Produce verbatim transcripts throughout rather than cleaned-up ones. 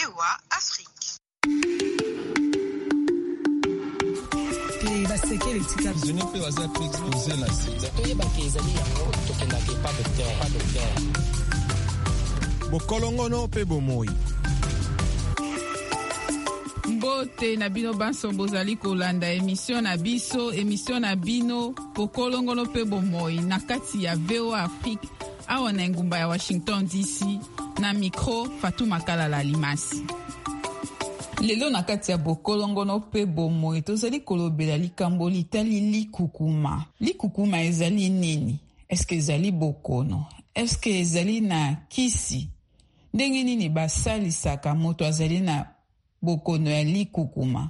O A Afrique. Bokolongono pe bomoi. Mbote na bino banso bozali kolanda emission na biso, emission na bino Bokolongono pe bomoi na kati ya V O A Afrique awa na ngumba ya Washington D C na micro Fatuma Kalala Limasi. Lelo na kati ya Bokolongono pe bomoi tozali kolobela likambo litali likukuma. Likukuma ezali nini? Eske ezali bokono? Eske ezali na kisi? Ndenge nini basalisaka moto azali na bokono ya likukuma?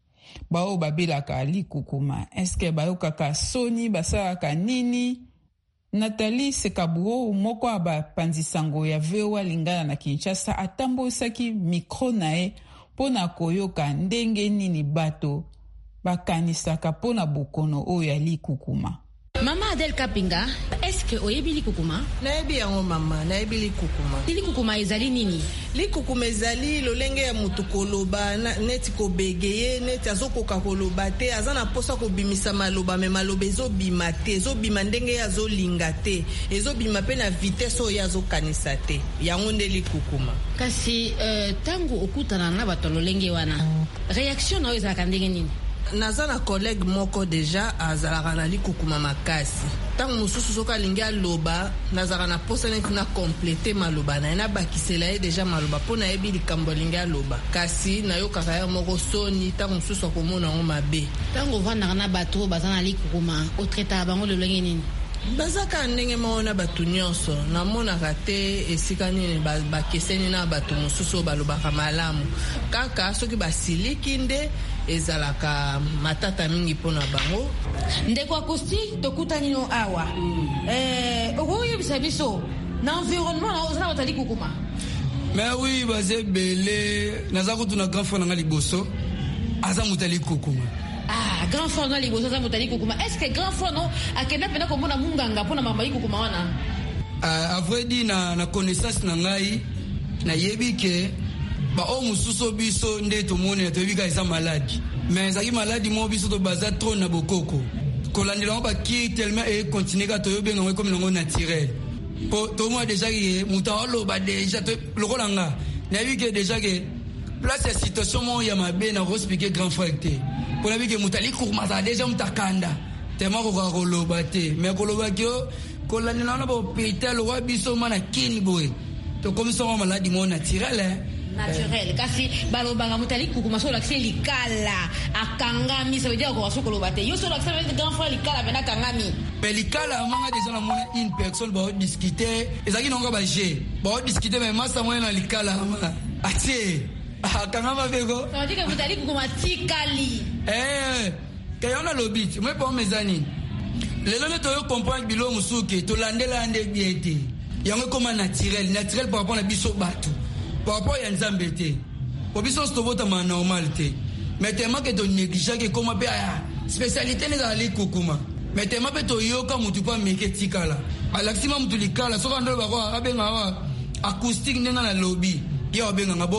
Bao babelaka likukuma. Eske bayokaka soni basalaka nini? Nathalie Sekabuo moko abapanzisango ya V O A lingana na Kinshasa atambosaki mikro na e pona koyoka ndenge nini bato bakanisaka pona bokono oyo ya likukuma. Mama Adel Kapinga, est-ce que oyebi likukuma? Nayebi yango mama, nayebi likukuma. Likukuma ezali nini? Likukuma ezali lolenge ya mutu koloba neti kobegeye neti azokoka koloba te azana posa kobimisa maloba me maloba ezobima te ezobima ndenge azolinga te ezobima pe na vitesse oyo azokanisa te yango nde likukuma. Kasi uh, tangu okutana na bato lolenge wana reaction na oyo ezalaka ndenge nini? Naza na collègue moko deja azalaka na likukuma makasi. Tango mosusu soka lingi aloba nazalaka na posa neti na complete maloba na na bakisela ye deja maloba pona yebi likambo lingi aloba. Kasi nayokaka ya moko soni tango mosusu akomona ngo mabe. Tango vandaka na bato baza na likukuma otreta bango lolenge nini? Bazaka ndenge maona batu nyonso namonaka te esika nini bakeseni na bato mosusu balobaka malamu kaka soki basiliki nde ezalaka matata mingi pona bango. Ndeko Akosti tokutani no awa mm. eh oyo bisabiso na environnement na ozala otali kukuma. Mais oui baze belé naza kutuna grand frère nga liboso aza mutali kukuma. Ah, grand frère na liboso aza mutali kukuma. Est-ce que grand frère no akenda pena ko mona munganga pona mama kukuma wana? Ah, a vrai dit na na connaissance na ngai na yebi ke ba o mususo biso nde to mone to bika isa maladi mais zaki maladi mo biso to baza trop na bokoko kolandela ba ki tellement et continuer ka to yobenga ngwe comme ngo naturel po to mo déjà ye mutalo ba déjà to lokolanga na bika déjà ke place ya situation mo ya mabe na expliquer grand frère te pour na bika mutali kurma za déjà mutakanda tellement ko ka koloba te mais koloba kyo kolandela na ba hôpital wa biso mana kini boy to comme ça maladi mo naturel hein naturel kasi balobanga mutali kukuma so lakse likala akangami ça veut dire ko soko lobate yo so lakse grand frère likala bena kangami mais likala manga déjà na mona une personne ba discuter ezaki nonga ba je ba discuter mais masa mona na likala ma atie akangama bego ça veut dire que mutali kukuma tikali eh kayona lobit moi pas mezani lelo ne to yo comprendre bilo musuke to landela ande biete yango comme naturel naturel par rapport à biso batu par rapport à Nzambe te obiso stobota ma normalité mais tellement que to négliger que comme be spécialité ne za likukuma mais tellement que to yoka mutu pa meke tikala alaxima mutu likala so kando ba kwa abenga wa acoustique ndenga na lobby ya obenga ngabo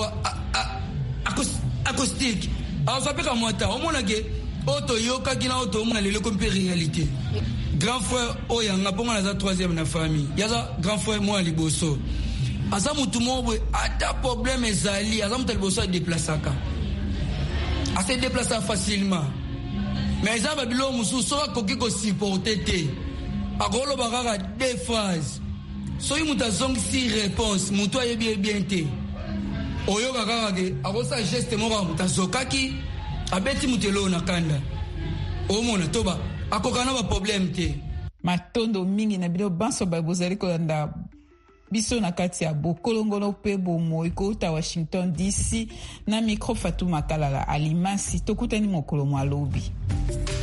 acoustique alors ça peut comme moi ta o mona ke oto yoka kina oto mona lelo comme réalité grand frère oyanga ponga na za troisième na famille yaza grand frère moi liboso asa mutu mobwe ata problème ezali asa mutu liboso a déplaçaka a se déplacer facilement mais ça va bilo musu so akoki ko supporter te akolo bakaka deux phrases so mutu azongi si réponse mutu ayebi bien te oyo bakaka ke akosa geste moko mutu azokaki abeti mutu elo na kanda omona toba akokana ba problème te matondo mingi na bilo banso ba bozali kolanda biso na kati ya Bokolongono pe bomoi kouta Washington D C na micro Fatuma Kalala Alimasi tokutani mokolo mwalobi.